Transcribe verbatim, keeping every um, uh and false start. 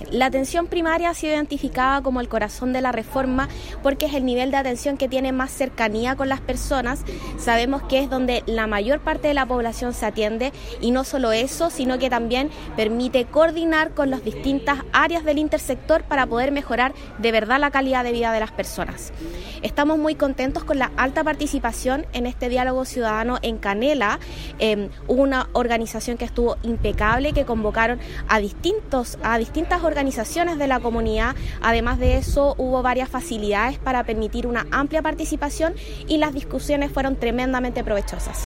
La atención primaria ha sido identificada como el corazón de la reforma porque es el nivel de atención que tiene más cercanía con las personas. Sabemos que es donde la mayor parte de la población se atiende y no solo eso, sino que también permite coordinar con las distintas áreas del intersector para poder mejorar de verdad la calidad de vida de las personas. Estamos muy contentos con la alta participación en este diálogo ciudadano en Canela. Eh, hubo una organización que estuvo impecable, que convocaron a distintos, a distintas organizaciones de la comunidad. Además de eso, hubo varias facilidades para permitir una amplia participación y las discusiones fueron tremendamente provechosas.